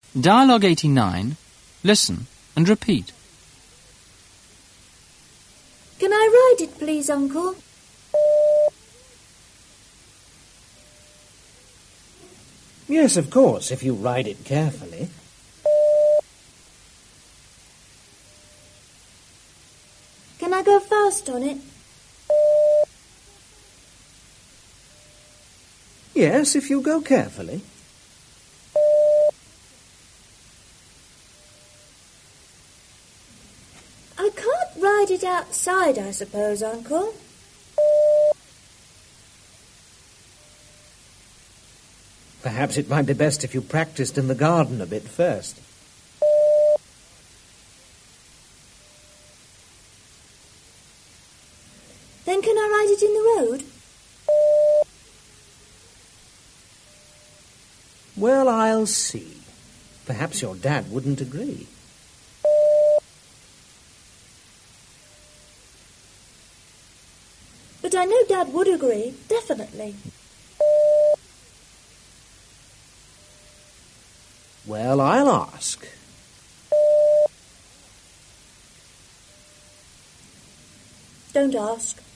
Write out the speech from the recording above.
Dialogue 89. Listen and repeat. Can I ride it, please, Uncle? Yes, of course, if you ride it carefully. Can I go fast on it? Yes, if you go carefully. I can't ride it outside, I suppose, Uncle. Perhaps it might be best if you practiced in the garden a bit first. Then can I ride it in the road? Well, I'll see. Perhaps your dad wouldn't agree. But I know Dad would agree, definitely. Well, I'll ask. Don't ask.